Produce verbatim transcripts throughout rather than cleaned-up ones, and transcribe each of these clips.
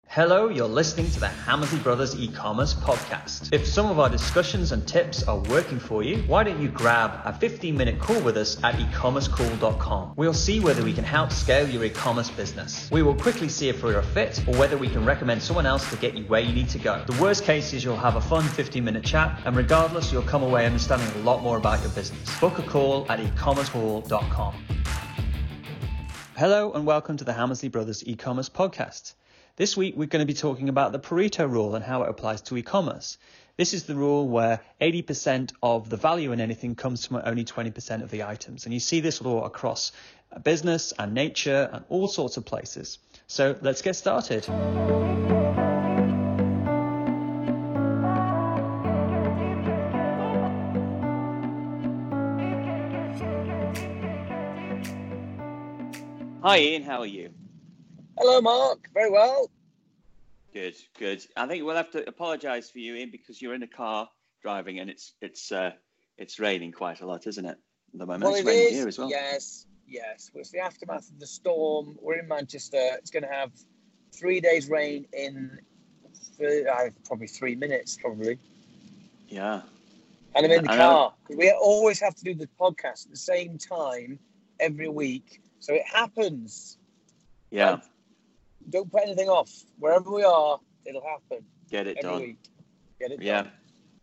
Hello, you're listening to the Hammersley Brothers e-commerce podcast. If some of our discussions and tips are working for you, why don't you grab a fifteen minute call with us at e commerce call dot com. We'll see whether we can help scale your e-commerce business. We will quickly see if we're a fit or whether we can recommend someone else to get you where you need to go. The worst case is you'll have a fun fifteen minute chat, and regardless, you'll come away understanding a lot more about your business. Book a call at e commerce call dot com. Hello and welcome to the Hammersley Brothers e-commerce podcast. This week, we're going to be talking about the Pareto rule and how it applies to e-commerce. This is the rule where eighty percent of the value in anything comes from only twenty percent of the items. And you see this law across business and nature and all sorts of places. So let's get started. Hi, Ian. How are you? Hello, Mark. Very well. Good, good. I think we'll have to apologise for you, Ian, because you're in a car driving and it's it's uh, it's raining quite a lot, isn't it? At the moment, Well, it's it raining is. here as well. Yes, yes. Well, it's the aftermath of the storm. We're in Manchester. It's going to have three days rain in uh, probably three minutes, probably. Yeah. And I'm in the I car. We always have to do the podcast at the same time every week, so it happens. Yeah. Like, don't put anything off. Wherever we are, it'll happen. Get it every done. Week. Get it yeah. done.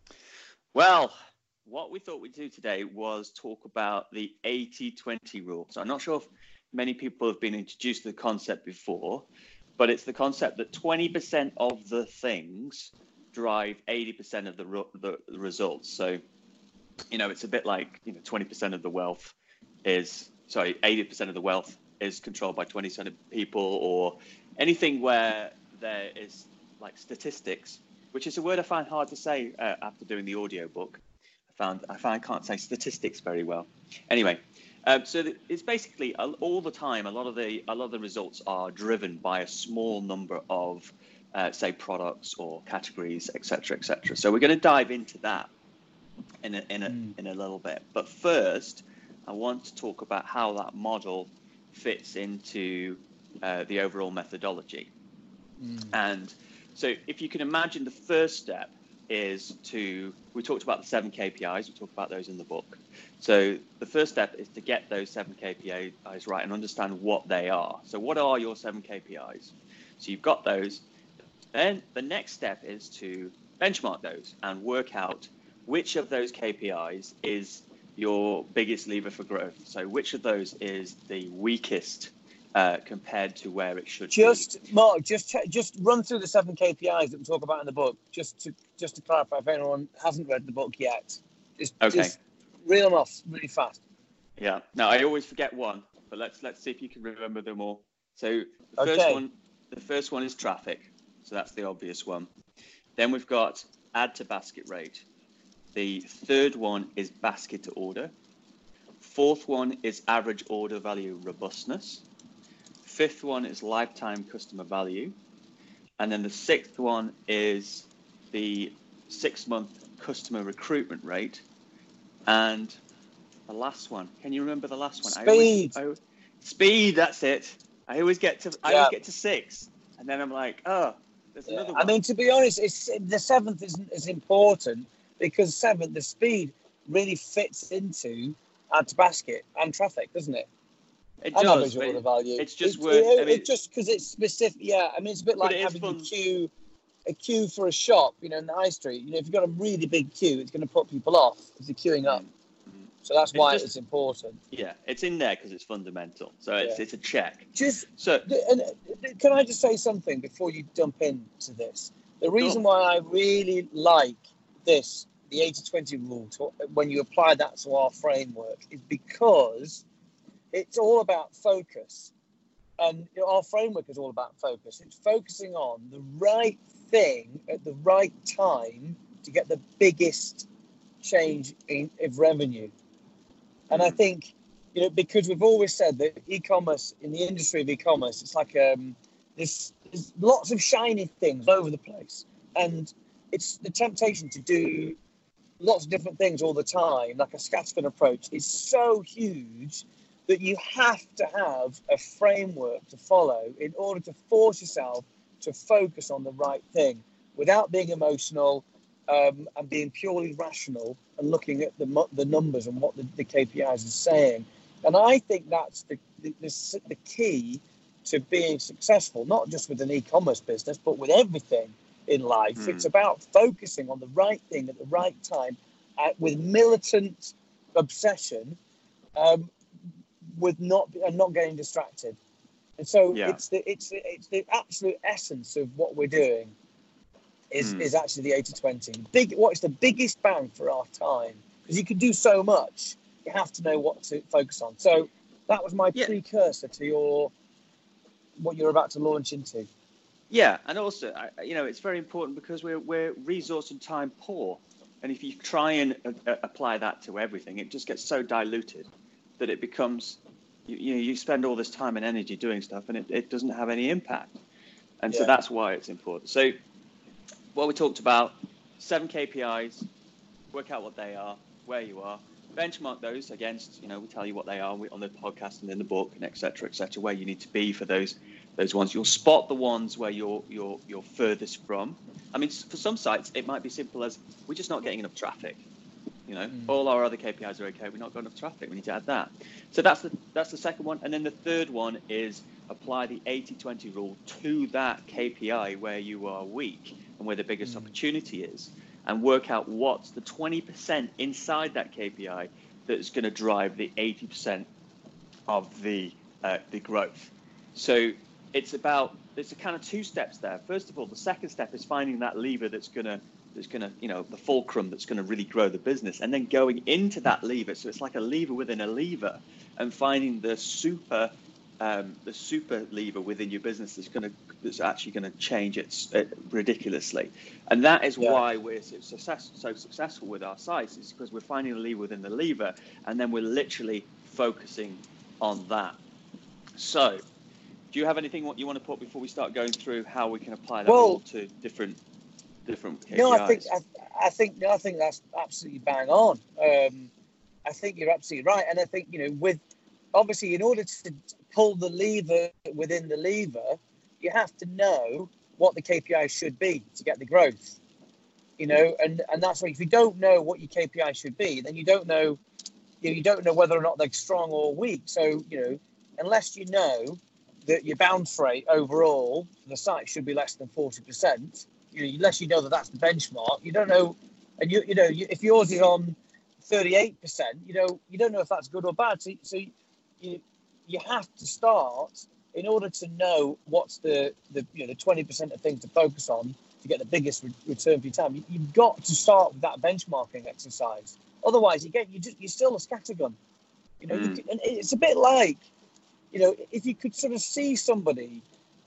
Well, what we thought we'd do today was talk about the eighty twenty rule. So I'm not sure if many people have been introduced to the concept before, but it's the concept that twenty percent of the things drive eighty percent of the, the, the results. So, you know, it's a bit like, you know, twenty percent of the wealth is, sorry, eighty percent of the wealth is controlled by twenty percent of people, or anything where there is like statistics, which is a word I find hard to say uh, after doing the audio book. I found I find I can't say statistics very well. Anyway, um, so th- it's basically uh, all the time. A lot of the a lot of the results are driven by a small number of, uh, say, products or categories, et cetera, et cetera. So we're going to dive into that in a, in a mm. in a little bit. But first, I want to talk about how that model fits into uh, the overall methodology. Mm. And so if you can imagine, the first step is to, we talked about the seven K P Is, we talked about those in the book. So the first step is to get those seven K P Is right and understand what they are. So what are your seven K P Is? So you've got those. Then the next step is to benchmark those and work out which of those K P Is is your biggest lever for growth. So which of those is the weakest uh, compared to where it should just, be? Just, Mark, just just run through the seven K P Is that we talk about in the book, just to just to clarify if anyone hasn't read the book yet. Just, okay. Just reel them off really fast. Yeah. Now, I always forget one, but let's let's see if you can remember them all. So the okay. first one, the first one is traffic. So that's the obvious one. Then we've got add to basket rate. The third one is basket to order. Fourth one is average order value robustness. Fifth one is lifetime customer value. And then the sixth one is the six-month customer recruitment rate. And the last one, can you remember the last one? Speed. I always, I always, speed, that's it. I always get to I yeah. always get to six. And then I'm like, oh, there's yeah. another one. I mean, to be honest, it's the seventh isn't as important, because seven, the speed really fits into add to basket and traffic, doesn't it? It and does. Average order value. It's just it, worth. It, I mean, it just because it's specific. Yeah, I mean, it's a bit like having a queue, a queue for a shop. You know, in the high street. You know, if you've got a really big queue, it's going to put people off if they're queuing up. Mm-hmm. So that's why it's, just, it's important. Yeah, it's in there because it's fundamental. So it's yeah. it's a check. Just so. And can I just say something before you jump into this? The reason why I really like this, the eighty twenty rule, to, when you apply that to our framework, is because it's all about focus. And you know, our framework is all about focus. It's focusing on the right thing at the right time to get the biggest change in of revenue. And I think, you know, because we've always said that e-commerce, in the industry of e-commerce, it's like um, there's, there's lots of shiny things all over the place. And it's the temptation to do lots of different things all the time, like a scattergun approach, is so huge that you have to have a framework to follow in order to force yourself to focus on the right thing without being emotional, um, and being purely rational and looking at the the numbers and what the, the K P Is are saying. And I think that's the, the, the, the key to being successful, not just with an e-commerce business, but with everything in life. Mm. It's about focusing on the right thing at the right time, uh, with militant obsession, um, with not and not getting distracted. And so yeah. it's the it's the, it's the absolute essence of what we're doing is mm. is actually the eighty twenty. Big, what is the biggest bang for our time? Because you can do so much, you have to know what to focus on. So that was my yeah. precursor to your what you're about to launch into. Yeah, and also, you know, it's very important because we're we're resource and time poor, and if you try and uh, apply that to everything, it just gets so diluted that it becomes, you, you know, you spend all this time and energy doing stuff, and it, it doesn't have any impact, and yeah. so that's why it's important. So, what we talked about, seven K P Is, work out what they are, where you are, benchmark those against, you know, we tell you what they are on the podcast and in the book, and et cetera, et cetera, where you need to be for those those ones. You'll spot the ones where you're you're you're furthest from. I mean, for some sites, it might be simple as we're just not getting enough traffic. You know, mm. all our other K P Is are okay. We're not got enough traffic. We need to add that. So that's the that's the second one. And then the third one is apply the eighty twenty rule to that K P I where you are weak and where the biggest mm. opportunity is, and work out what's the twenty percent inside that K P I that's going to drive the eighty percent of the uh, the growth. So it's about, there's a kind of two steps there. First of all, the second step is finding that lever that's going to, that's going to, you know, the fulcrum that's going to really grow the business, and then going into that lever. So it's like a lever within a lever, and finding the super, um, the super lever within your business that's going to, that's actually going to change it uh, ridiculously. And that is yeah. why we're so, success, so successful with our sites, is because we're finding the lever within the lever, and then we're literally focusing on that. So, do you have anything what you want to put before we start going through how we can apply that well, to different different K P Is? No, I think I, I think no, I think that's absolutely bang on. Um, I think you're absolutely right, and I think, you know, with obviously in order to pull the lever within the lever, you have to know what the K P I should be to get the growth. You know, and and that's why if you don't know what your K P I should be, then you don't know, you know, you don't know whether or not they're strong or weak. So, you know, unless you know that your bounce rate overall for the site should be less than forty percent, you know, unless you know that that's the benchmark, you don't know. And you you know, you, if yours is on thirty-eight percent, you know, you don't know if that's good or bad. So, so you you have to start, in order to know what's the the you know the twenty percent of things to focus on to get the biggest re- return for your time. You, you've got to start with that benchmarking exercise. Otherwise, you get you just you're still a scattergun. You know, mm. you can, and it's a bit like, you know, if you could sort of see somebody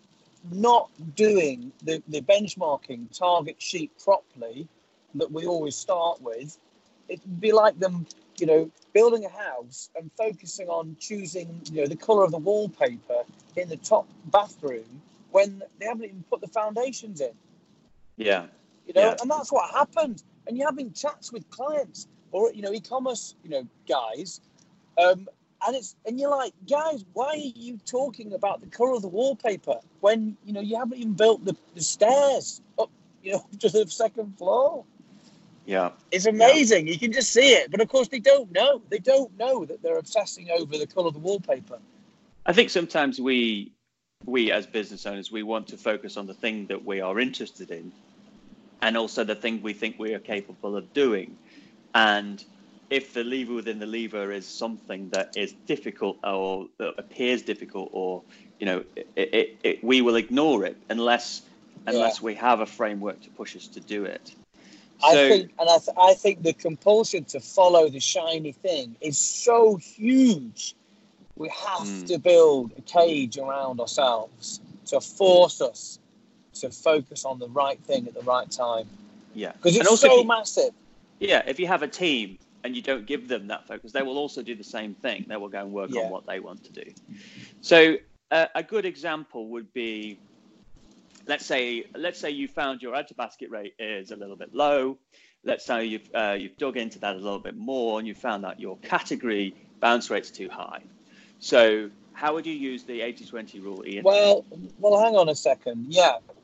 not doing the, the benchmarking target sheet properly that we always start with, it'd be like them, you know, building a house and focusing on choosing, you know, the colour of the wallpaper in the top bathroom when they haven't even put the foundations in. Yeah. You know, yeah. and that's what happened. And you're having chats with clients or, you know, e-commerce, you know, guys, um, And it's and you're like, guys, why are you talking about the colour of the wallpaper when, you know, you haven't even built the, the stairs up, you know, to the second floor? Yeah. It's amazing. Yeah. You can just see it. But of course they don't know. They don't know that they're obsessing over the colour of the wallpaper. I think sometimes we we as business owners, we want to focus on the thing that we are interested in, and also the thing we think we are capable of doing. And if the lever within the lever is something that is difficult or that appears difficult, or, you know, it, it, it, we will ignore it unless unless yeah. we have a framework to push us to do it. So, I think, and I, th- I think the compulsion to follow the shiny thing is so huge. We have mm. to build a cage around ourselves to force us to focus on the right thing at the right time. Yeah, because it's so you, massive. Yeah, if you have a team and you don't give them that focus, they will also do the same thing. They will go and work yeah. on what they want to do. So uh, a good example would be, let's say, let's say you found your add to basket rate is a little bit low. Let's say you've uh, you've dug into that a little bit more and you found that your category bounce rate's too high. So how would you use the eighty twenty rule, Ian? Well, well, hang on a second. Yeah,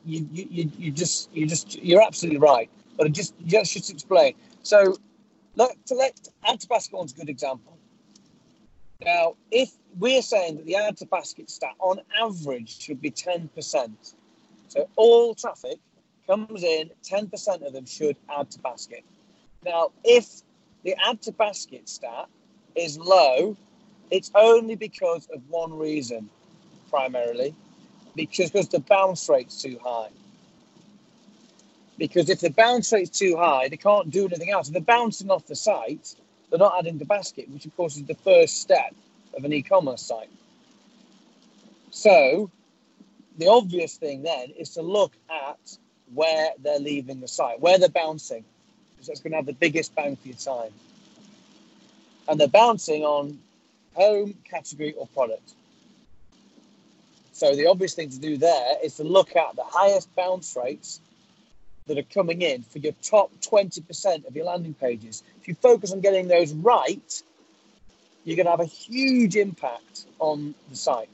you, you, you, you just, you just, you're absolutely right. But just, just, just explain. So, let, to let add to basket one's a good example. Now, if we're saying that the add to basket stat on average should be ten percent, so all traffic comes in, ten percent of them should add to basket. Now, if the add to basket stat is low, it's only because of one reason, primarily, because, because the bounce rate's too high. Because if the bounce rate's too high, they can't do anything else. If they're bouncing off the site, they're not adding to basket, which of course is the first step of an e-commerce site. So the obvious thing then is to look at where they're leaving the site, where they're bouncing, because that's going to have the biggest bang for your time. And they're bouncing on home, category, or product. So the obvious thing to do there is to look at the highest bounce rates that are coming in for your top twenty percent of your landing pages. If you focus on getting those right, you're going to have a huge impact on the site.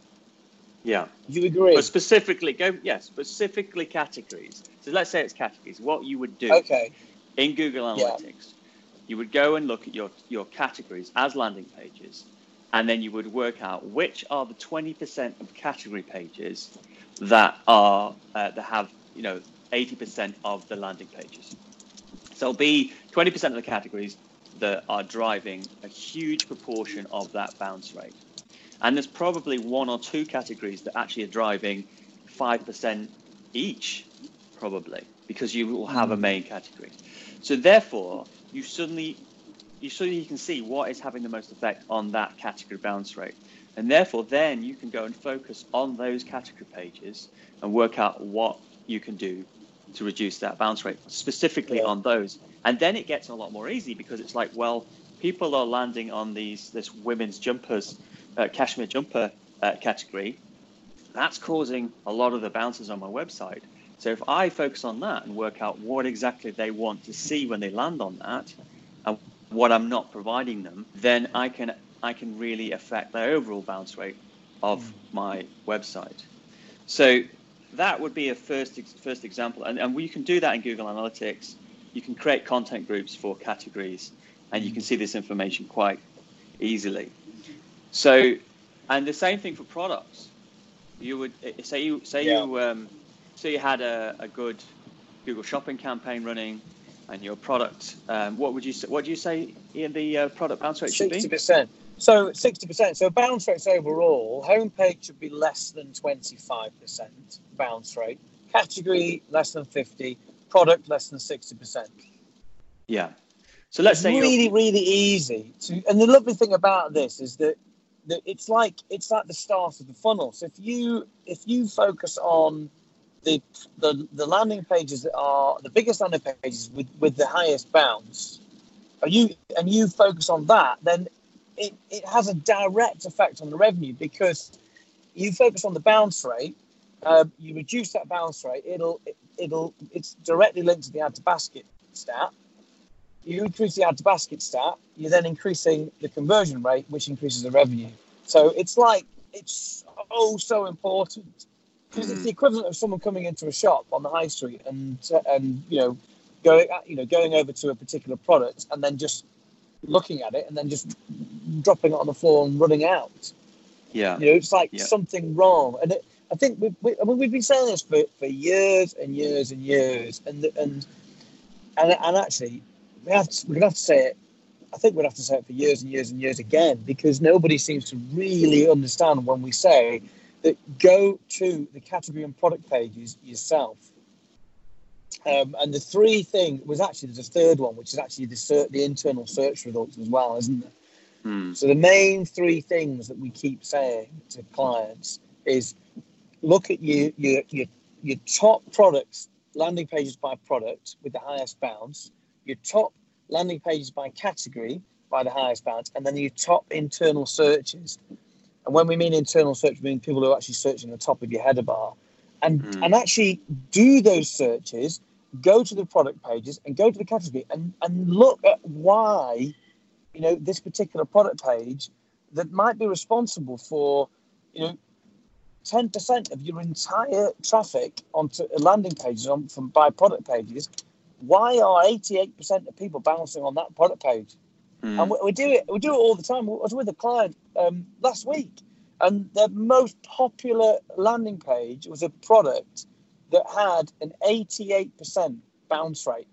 Yeah. Do you agree? But specifically, go yes, yeah, specifically categories. So let's say it's categories. What you would do okay. in Google Analytics, yeah. you would go and look at your, your categories as landing pages, and then you would work out which are the twenty percent of category pages that are uh, that have, you know, eighty percent of the landing pages. So it'll be twenty percent of the categories that are driving a huge proportion of that bounce rate. And there's probably one or two categories that actually are driving five percent each, probably, because you will have a main category. So therefore, you suddenly, you suddenly can see what is having the most effect on that category bounce rate. And therefore, then you can go and focus on those category pages and work out what you can do to reduce that bounce rate, specifically yeah. on those. And then it gets a lot more easy, because it's like, well, people are landing on these this women's jumpers, uh, cashmere jumper uh, category. That's causing a lot of the bounces on my website. So if I focus on that and work out what exactly they want to see when they land on that, and what I'm not providing them, then I can I can really affect the overall bounce rate of mm. my website. So that would be a first first example, and, and you can do that in Google Analytics. You can create content groups for categories, and you can see this information quite easily. So, and the same thing for products. You would say you say yeah. you um, say you had a, a good Google Shopping campaign running, and your product. Um, what would you say, what do you say in the uh, product bounce rate should be? Sixty percent. So sixty percent. So bounce rates overall, homepage should be less than twenty-five percent bounce rate. Category less than fifty. Product less than sixty percent. Yeah. So let's it's say really, you're... really easy to. And the lovely thing about this is that, that it's like it's like the start of the funnel. So if you if you focus on the the, the landing pages that are the biggest landing pages with, with the highest bounce, and you and you focus on that, then it, it has a direct effect on the revenue, because you focus on the bounce rate. Uh, you reduce that bounce rate, it'll it, it'll it's directly linked to the add to basket stat. You increase the add to basket stat, you're then increasing the conversion rate, which increases the revenue. So it's like it's oh so important, because mm. it's the equivalent of someone coming into a shop on the high street and and you know going you know going over to a particular product and then just looking at it and then just dropping it on the floor and running out. Yeah, you know, it's like yeah. something wrong. And it, I think we, we, I mean, we've been saying this for, for years and years and years, and and and, and actually, we have to, we're gonna have to say it. I think we'd have to say it for years and years and years again, because nobody seems to really understand when we say that go to the category and product pages yourself. Um, and the three thing was actually there's a third one, which is actually the ser- the internal search results as well, isn't there? Hmm. So the main three things that we keep saying to clients is look at your your your, your top products, landing pages by product with the highest bounce, your top landing pages by category by the highest bounce, and then your top internal searches. And when we mean internal search, we mean people who are actually searching the top of your header bar. And Mm. and actually do those searches, go to the product pages and go to the category and, and look at why, you know, this particular product page that might be responsible for, you know, ten percent of your entire traffic onto landing pages on from by product pages, why are eighty-eight percent of people bouncing on that product page? Mm. And we, we do it. We do it all the time. I was with a client um, last week, and the most popular landing page was a product that had an eighty-eight percent bounce rate,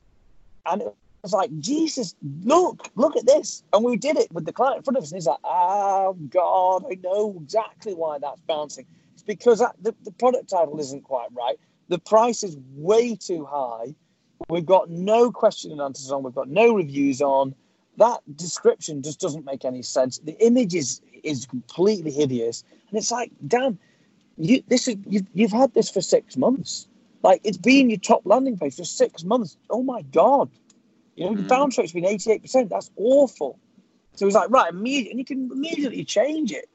and it was like, Jesus, look, look at this. And we did it with the client in front of us, and he's like, oh God, I know exactly why that's bouncing. It's because that, the, the product title isn't quite right. The price is way too high. We've got no question and answers on. We've got no reviews on. That description just doesn't make any sense. The image is, is completely hideous. And it's like, damn, you, this is, you've, you've had this for six months. Like, it's been your top landing page for six months. Oh, my God. You know, the bounce rate's been eighty-eight percent. That's awful. So he's like, right, immediately, and you can immediately change it.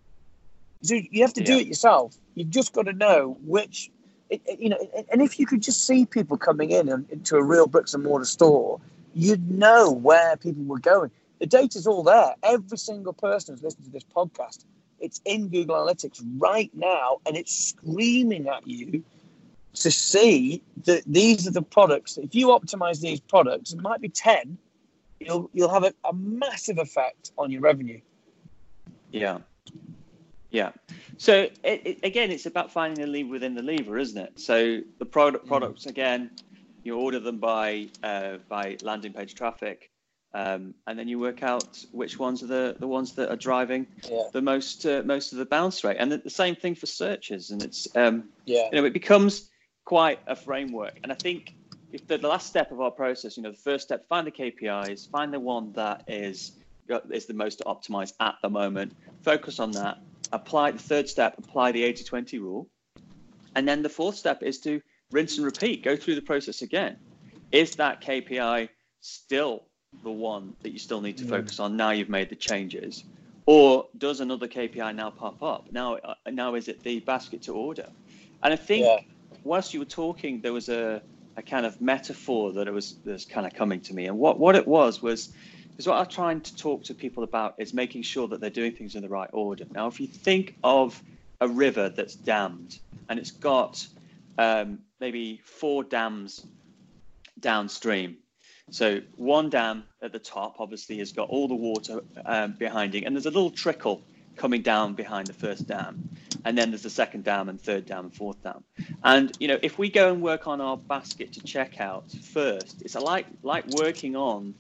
So you have to do yeah. it yourself. You've just got to know which, it, it, you know, and if you could just see people coming in and, into a real bricks and mortar store, you'd know where people were going. The data's all there. Every single person who's listening to this podcast, it's in Google Analytics right now, and it's screaming at you to see that these are the products. If you optimize these products, it might be ten, you'll you'll have a, a massive effect on your revenue. Yeah. Yeah. So it, it, again, it's about finding the lever within the lever, isn't it? So the product products, mm. again, you order them by uh, by landing page traffic, um, and then you work out which ones are the, the ones that are driving yeah. the most uh, most of the bounce rate. And the, the same thing for searches. And it's um, yeah, you know, it becomes quite a framework. And I think if the, the last step of our process, you know, the first step, find the K P Is, find the one that is is the most optimized at the moment, focus on that, apply the third step, apply the eighty twenty rule. And then the fourth step is to rinse and repeat, go through the process again. Is that K P I still the one that you still need to mm. focus on now you've made the changes? Or does another K P I now pop up? Now, uh, now is it the basket to order? And I think yeah. whilst you were talking, there was a, a kind of metaphor that it was, that was kind of coming to me. And what, what it was, was, is what I'm trying to talk to people about is making sure that they're doing things in the right order. Now, if you think of a river that's dammed and it's got um, maybe four dams downstream. So one dam at the top, obviously, has got all the water um, behind it, and there's a little trickle coming down behind the first dam. And then there's the second dam and third dam and fourth dam. And, you know, if we go and work on our basket to check out first, it's like, like working on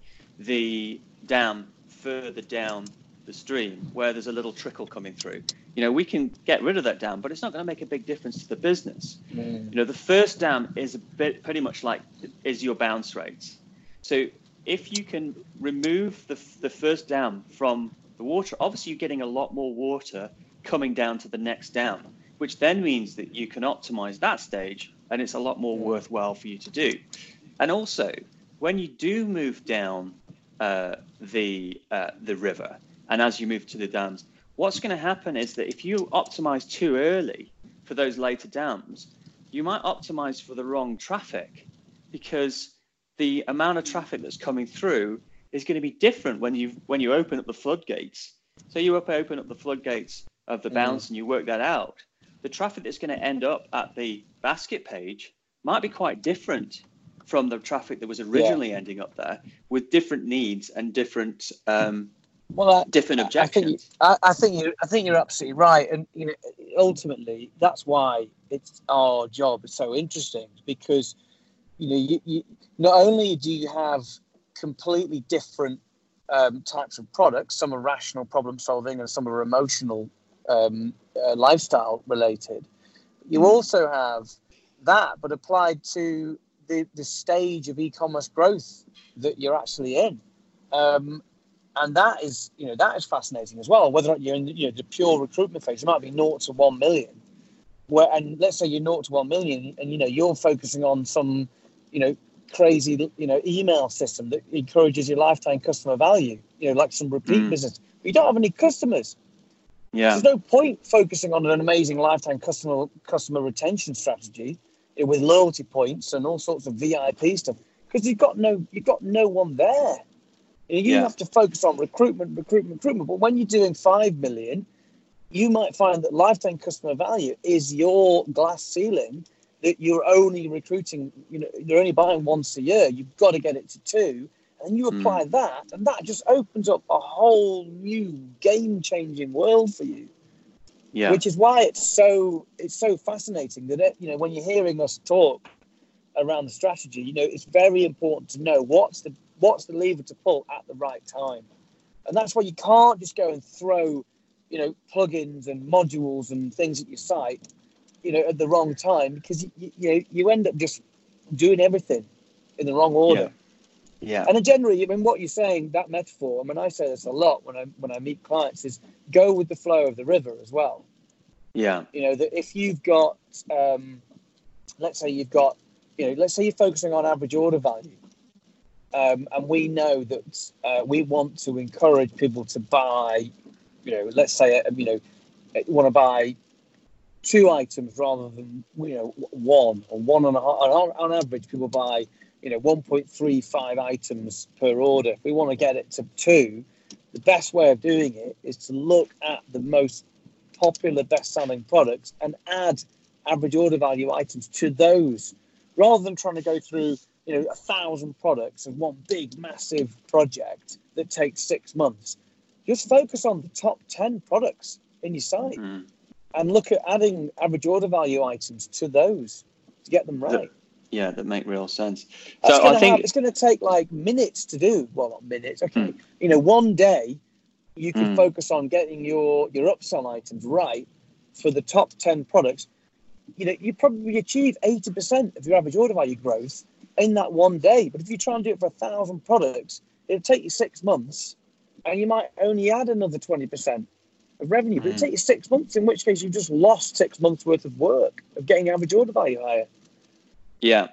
the dam further down the stream where there's a little trickle coming through. You know, we can get rid of that dam, but it's not going to make a big difference to the business. Mm. You know, the first dam is a bit pretty much like is your bounce rates. So if you can remove the the first dam from the water, obviously you're getting a lot more water coming down to the next dam, which then means that you can optimize that stage, and it's a lot more worthwhile for you to do. And also, when you do move down uh, the uh, the river, and as you move to the dams, what's going to happen is that if you optimize too early for those later dams, you might optimize for the wrong traffic, because the amount of traffic that's coming through is going to be different when you when you open up the floodgates. So you open up the floodgates of the bounce mm. and you work that out. The traffic that's going to end up at the basket page might be quite different from the traffic that was originally yeah. ending up there, with different needs and different um, well, I, different objections. I think, I, I think you I think you're absolutely right, and you know, ultimately that's why it's our job is so interesting, because you know you, you not only do you have completely different um, types of products, some are rational problem solving and some are emotional um, uh, lifestyle related. You also have that, but applied to the, the stage of e-commerce growth that you're actually in. Um, and that is, you know, that is fascinating as well. Whether or not you're in the, you know, the pure recruitment phase, it might be naught to one million. Where, and let's say you're naught to one million, and you know you're focusing on some, you know, crazy, you know, email system that encourages your lifetime customer value. You know, like some repeat mm. business. But you don't have any customers. Yeah. There's no point focusing on an amazing lifetime customer customer retention strategy with loyalty points and all sorts of V I P stuff, because you've got no you've got no one there. You, know, you yeah. have to focus on recruitment, recruitment, recruitment. But when you're doing five million, you might find that lifetime customer value is your glass ceiling that you're only recruiting, you know, you're only buying once a year. You've got to get it to two, and you apply mm. that, and that just opens up a whole new game-changing world for you. Yeah. Which is why it's so it's so fascinating that it, you know, when you're hearing us talk around the strategy, you know, it's very important to know what's the what's the lever to pull at the right time, and that's why you can't just go and throw, you know, plugins and modules and things at your site, you know, at the wrong time, because you you, you know you end up just doing everything in the wrong order. Yeah. yeah. And then generally, I mean, what you're saying, that metaphor, I mean, I say this a lot when I when I meet clients, is go with the flow of the river as well. Yeah. You know, that if you've got, um, let's say you've got, you know, let's say you're focusing on average order value. Um, and we know that uh, we want to encourage people to buy, you know, let's say, you know, you want to buy two items rather than, you know, one or one and a half. On, on average, people buy, you know, one point three five items per order. If we want to get it to two, the best way of doing it is to look at the most popular best-selling products and add average order value items to those, rather than trying to go through, you know, a thousand products in one big massive project that takes six months. Just focus on the top ten products in your site mm. and look at adding average order value items to those to get them right. That, yeah, that make real sense. That's so I think have, it's going to take like minutes to do. Well, not minutes. Okay, mm. you know, one day you can mm. focus on getting your your upsell items right for the top ten products. You know, you probably achieve eighty percent of your average order value growth in that one day. But if you try and do it for a thousand products, it'll take you six months and you might only add another twenty percent of revenue. Mm. But it'll take you six months, in which case you've just lost six months worth of work of getting average order value higher. Yeah.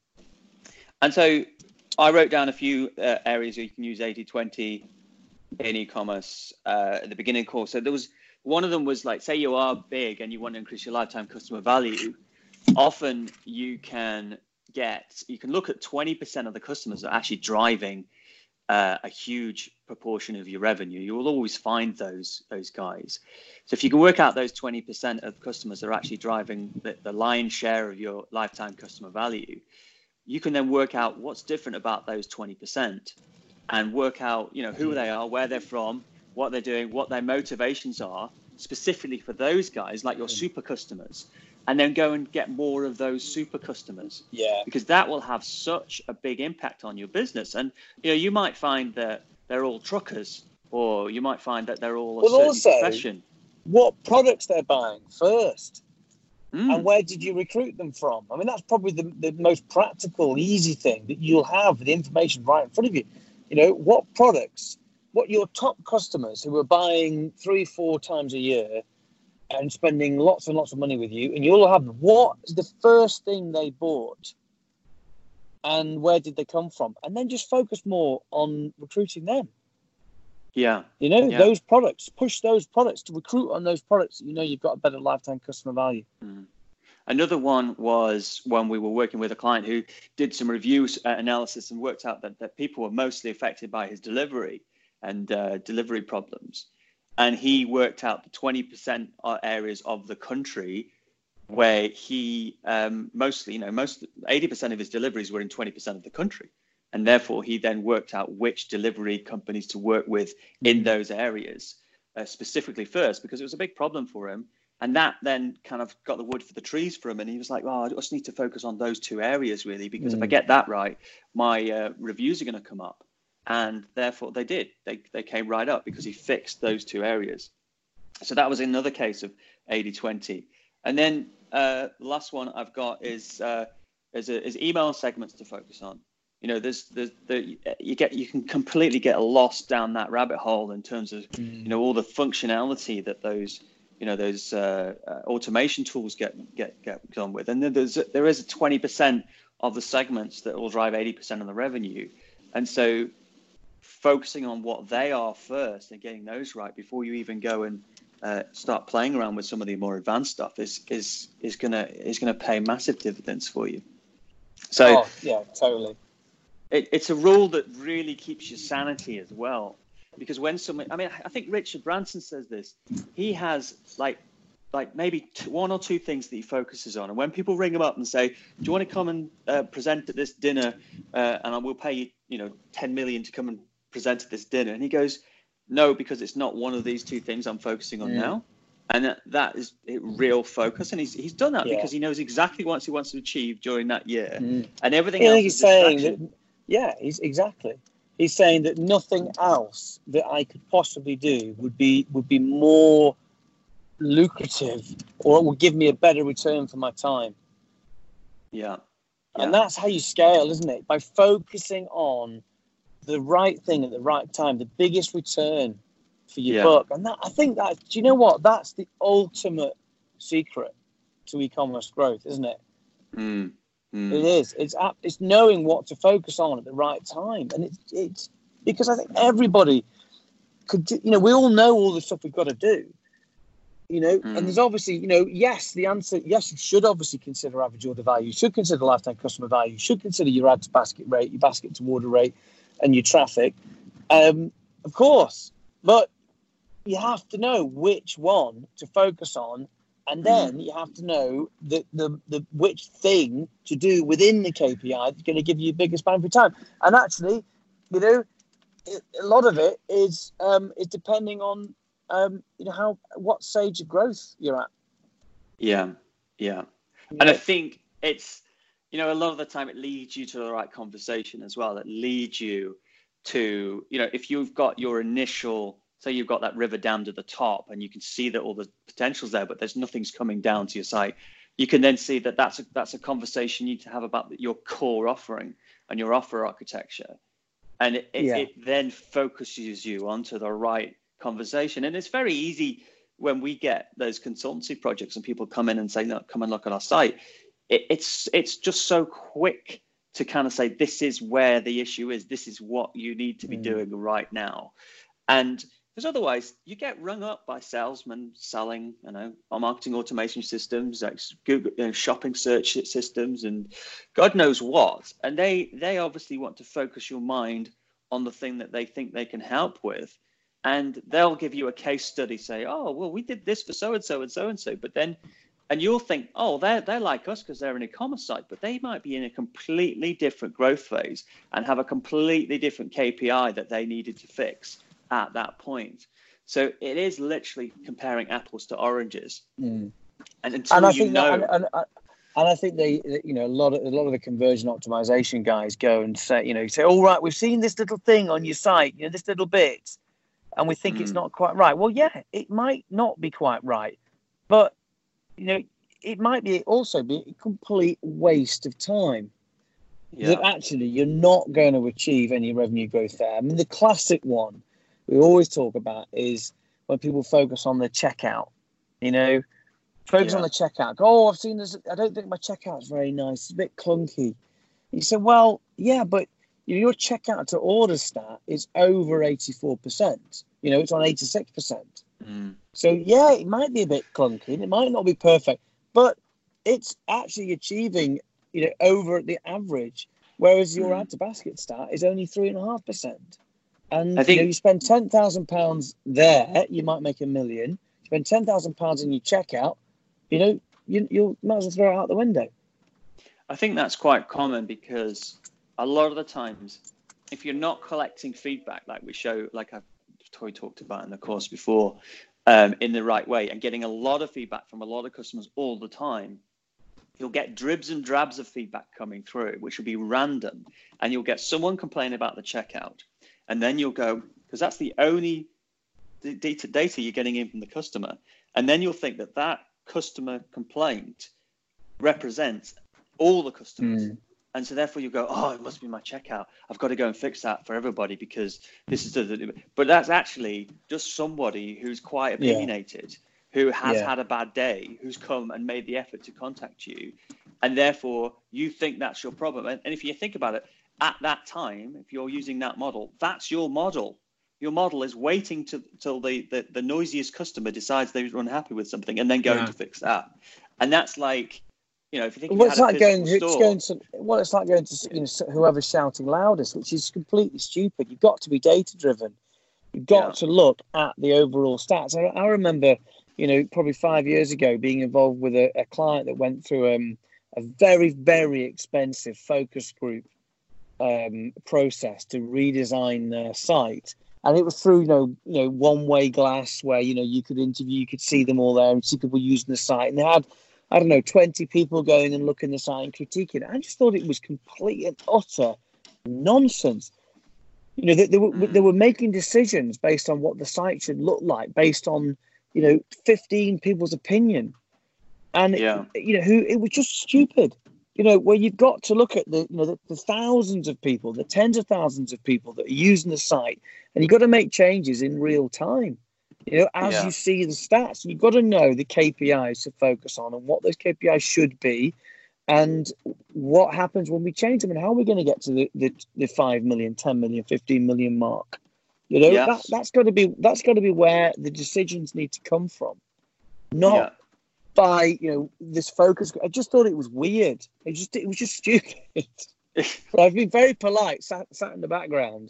And so I wrote down a few uh, areas where you can use eighty twenty in e-commerce uh, at the beginning of the course. So there was one of them was like, say you are big and you want to increase your lifetime customer value. Often you can get, you can look at twenty percent of the customers that are actually driving uh, a huge proportion of your revenue. You will always find those those guys. So if you can work out those twenty percent of customers that are actually driving the, the lion's share of your lifetime customer value, you can then work out what's different about those twenty percent and work out, you know, who they are, where they're from, what they're doing, what their motivations are, specifically for those guys, like your super customers, and then go and get more of those super customers. Yeah. Because that will have such a big impact on your business. And, you know, you might find that they're all truckers, or you might find that they're all a well, certain also, profession. What products they're buying first. Mm. And where did you recruit them from? I mean, that's probably the, the most practical, easy thing that you'll have the information right in front of you. You know, what products, what your top customers who are buying three, four times a year and spending lots and lots of money with you, and you'll have what is the first thing they bought and where did they come from? And then just focus more on recruiting them. Yeah. You know, yeah. those products, push those products to recruit on those products. You know, you've got a better lifetime customer value. Mm. Another one was when we were working with a client who did some reviews uh, analysis and worked out that, that people were mostly affected by his delivery and uh, delivery problems. And he worked out the twenty percent areas of the country where he um, mostly, you know, most eighty percent of his deliveries were in twenty percent of the country. And therefore, he then worked out which delivery companies to work with in those areas uh, specifically first, because it was a big problem for him. And that then kind of got the wood for the trees for him. And he was like, well, I just need to focus on those two areas, really, because mm. if I get that right, my uh, reviews are going to come up. And therefore, they did. They they came right up because he fixed those two areas. So that was another case of eighty twenty. And then uh, the last one I've got is, uh, is, a, is email segments to focus on. You know, there's, there's, there, you get, you can completely get lost down that rabbit hole in terms of, mm. you know, all the functionality that those, you know, those uh, uh, automation tools get get get done with. And then there's there is a twenty percent of the segments that will drive eighty percent of the revenue. And so focusing on what they are first and getting those right before you even go and uh, start playing around with some of the more advanced stuff is is is gonna is gonna pay massive dividends for you. So oh, yeah, totally. It, it's a rule that really keeps your sanity as well. Because when someone, I mean, I think Richard Branson says this. He has like, like maybe two, one or two things that he focuses on. And when people ring him up and say, "Do you want to come and uh, present at this dinner? Uh, and I will pay you, you know, ten million to come and present at this dinner." And he goes, "No, because it's not one of these two things I'm focusing on mm. now." And that, that is real focus. And he's he's done that yeah. because he knows exactly what he wants to achieve during that year. Mm. And everything yeah, else he's is saying distraction. That, yeah, he's exactly. He's saying that nothing else that I could possibly do would be would be more lucrative or it would give me a better return for my time. Yeah. yeah. And that's how you scale, isn't it? By focusing on the right thing at the right time, the biggest return for your yeah. buck. And that, I think that, do you know what? That's the ultimate secret to e-commerce growth, isn't it? Mm. Mm. It is. It's it's knowing what to focus on at the right time, and it's it's because I think everybody could do, you know, we all know all the stuff we've got to do, you know, mm. and there's obviously, you know, yes, the answer, yes, you should obviously consider average order value, you should consider lifetime customer value, you should consider your add to basket rate, your basket to order rate, and your traffic, um, of course, but you have to know which one to focus on. And then you have to know the, the, the which thing to do within the K P I that's going to give you biggest bang for time. And actually, you know, it, a lot of it is um, is depending on um, you know how what stage of growth you're at. Yeah, yeah, yeah. And I think it's you know a lot of the time it leads you to the right conversation as well. It leads you to you know if you've got your initial. So you've got that river dammed at the top and you can see that all the potential's there, but there's nothing's coming down to your site. You can then see that that's a, that's a conversation you need to have about your core offering and your offer architecture. And it, yeah. it, it then focuses you onto the right conversation. And it's very easy when we get those consultancy projects and people come in and say, no, come and look at our site. It, it's it's just so quick to kind of say, this is where the issue is. This is what you need to be mm. doing right now. And because otherwise, you get rung up by salesmen selling, you know, our marketing automation systems, like Google you know, shopping search systems, and God knows what. And they they obviously want to focus your mind on the thing that they think they can help with, and they'll give you a case study, say, oh, well, we did this for so and so and so and so, but then, and you'll think, oh, they're they're like us because they're an e-commerce site, but they might be in a completely different growth phase and have a completely different K P I that they needed to fix at that point. So it is literally comparing apples to oranges. Mm. And until and I you think know, that, and, and, and I think they, you know, a lot of a lot of the conversion optimization guys go and say, you know, say, all right, we've seen this little thing on your site, you know, this little bit, and we think mm. it's not quite right. Well, yeah, it might not be quite right, but you know, it might be also be a complete waste of time. Yeah. That actually you're not going to achieve any revenue growth there. I mean, the classic one we always talk about is when people focus on the checkout, you know, focus yeah. on the checkout. Oh, I've seen this. I don't think my checkout's very nice. It's a bit clunky. You say, well, yeah, but you know, your checkout to order stat is over eighty-four percent. You know, it's on eighty-six percent. Mm. So, yeah, it might be a bit clunky. It might not be perfect, but it's actually achieving, you know, over the average, whereas your mm. add to basket stat is only three and a half percent. And I think, you know, you spend ten thousand pounds there, you might make a million. Spend ten thousand pounds in your checkout, you know, you you might as well throw it out the window. I think that's quite common because a lot of the times, if you're not collecting feedback, like we show, like I've we talked about in the course before, um, in the right way, and getting a lot of feedback from a lot of customers all the time, you'll get dribs and drabs of feedback coming through, which will be random, and you'll get someone complain about the checkout. And then you'll go, because that's the only data, data you're getting in from the customer. And then you'll think that that customer complaint represents all the customers. Mm. And so therefore you go, oh, it must be my checkout. I've got to go and fix that for everybody because this is the, but that's actually just somebody who's quite opinionated, yeah. who has yeah. had a bad day, who's come and made the effort to contact you. And therefore you think that's your problem. And, and if you think about it, at that time, if you're using that model, that's your model. Your model is waiting to, till the, the, the noisiest customer decides they're unhappy with something and then going yeah. to fix that. And that's like, you know, if you think well, it's like going, store, it's going to, well, it's like going to, you know, whoever's shouting loudest, which is completely stupid. You've got to be data driven. You've got Yeah. to look at the overall stats. I, I remember, you know, probably five years ago being involved with a, a client that went through um, a very, very expensive focus group um, process to redesign their site. And it was through, you know, you know, one-way glass where, you know, you could interview, you could see them all there and see people using the site. And they had, I don't know, twenty people going and looking at the site and critiquing it. I just thought it was complete and utter nonsense. You know, they, they were Mm. they were making decisions based on what the site should look like, based on, you know, fifteen people's opinion, and Yeah. it, you know, who it was just stupid. You know, where you've got to look at the, you know, the, the thousands of people, the tens of thousands of people that are using the site, and you've got to make changes in real time. You know, as Yeah. you see the stats, you've got to know the K P Is to focus on and what those K P Is should be, and what happens when we change them, and how we're going to get to the, the, the five million, ten million, fifteen million mark. You know, Yes. that, that's got to be that's got to be where the decisions need to come from, not Yeah. by, you know, this focus. I just thought it was weird. It just it was just stupid. But I've been very polite, sat, sat in the background.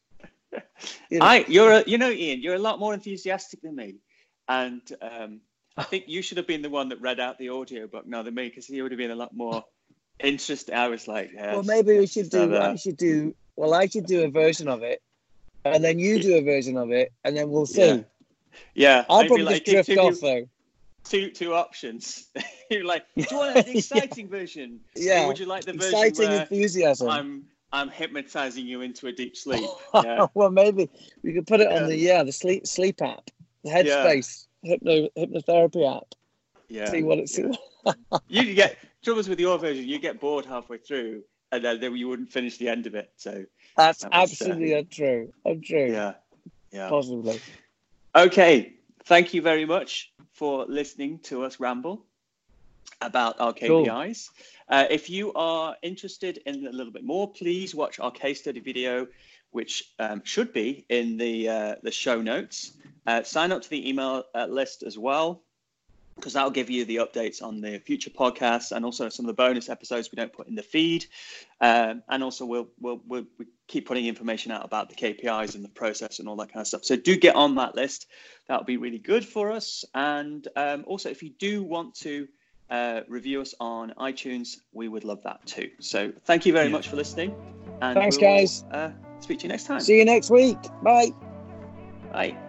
You know, I, you're, a, you know, Ian, you're a lot more enthusiastic than me, and um, I think you should have been the one that read out the audiobook, not than me, because he would have been a lot more interested. I was like, yes, well, maybe we let's should have do. I that. should do. Well, I should do a version of it, and then you do a version of it, and then we'll see. Yeah. Yeah, I'll maybe probably like just drift give off you though. two two options. You're like, do you want the exciting version? Yeah. Or would you like the version Exciting where enthusiasm. I'm I'm hypnotizing you into a deep sleep? Yeah. Well, maybe we could put it Yeah. on the yeah the sleep sleep app, the Yeah. Headspace hypno hypnotherapy app. Yeah. See what it's. yeah. You get troubles with your version. You get bored halfway through, and then then you wouldn't finish the end of it. So That's That was, uh, absolutely untrue. Untrue. yeah, yeah. Possibly. Okay. Thank you very much for listening to us ramble about our K P Is. Uh, if you are interested in a little bit more, please watch our case study video, which um, should be in the uh, the show notes. Uh, sign up to the email uh, list as well, because that'll give you the updates on the future podcasts and also some of the bonus episodes we don't put in the feed. Um, and also we'll, we'll we'll we keep putting information out about the K P Is and the process and all that kind of stuff. So do get on that list. That'll be really good for us. And um, also, if you do want to uh, review us on iTunes, we would love that too. So thank you very Yeah. much for listening. And Thanks, we'll, guys. Uh, speak to you next time. See you next week. Bye. Bye.